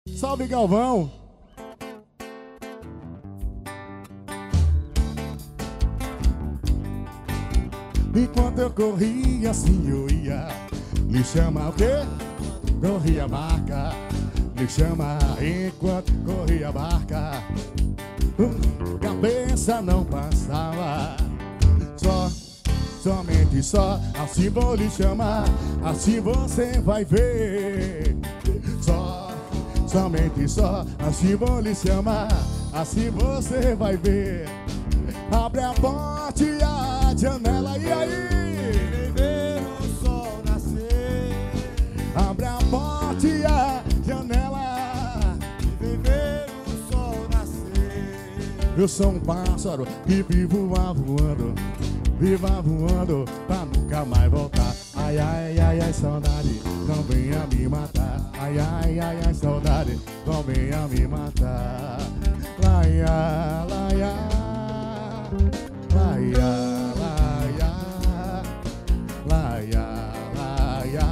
Salve, Galvão! Enquanto eu corria assim eu ia lhe chamar o quê? Corria a barca, lhe chamar enquanto corria a barca. Cabeça não passava, somente só, assim vou lhe chamar, assim você vai ver. Somente só, assim vou lhe chamar, assim você vai ver. Abre a porta e a janela, e aí? Ver o sol nascer. Abre a porta e a janela, Ver o sol nascer. eu sou um pássaro que vivo voando, viva voando pra nunca mais voltar. Ai, ai, ai, ai, saudade, não venha me matar. Ai, ai, ai, ai, saudade, não venha me matar. Laia, laia, laia, laia, laia, laia.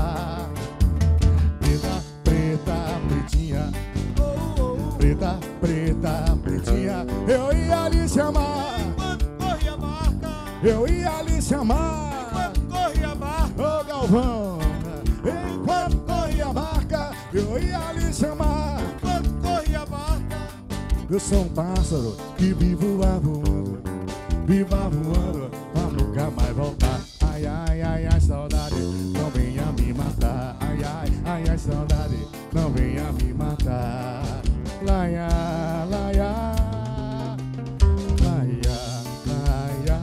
Preta, preta, pretinha, preta, preta, pretinha, eu ia lhe chamar. Enquanto corria a barca, Eu ia lhe chamar, enquanto corria a barca, ô Galvão. Enquanto corria a barca, eu ia lhe chamar. enquanto corria a barca. Eu sou um pássaro que vivo voando, viva voando, pra nunca mais voltar. Ai, ai, ai, ai, saudade, não venha me matar. Ai, ai, ai, ai, saudade, não venha me matar. Laia, laia, laia, laia,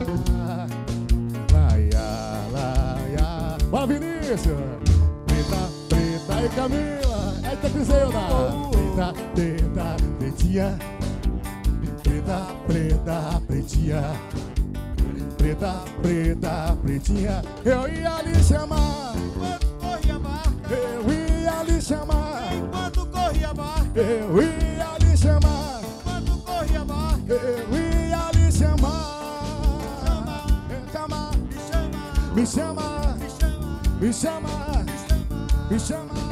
laia, laia. Bora, Vinícius! Preta, preta e Camila! Eita, Cruzeira! Preta, preta, pretinha. Preta, preta, pretinha. Preta, preta, pretinha. Eu ia lhe chamar. Enquanto corria a barca, Eu ia lhe chamar. enquanto corria a barca, Eu ia lhe chamar. enquanto corria a barca. Eu ia lhe chamar. Me chama, Me chama, me chama, me chama, me chama, me chama.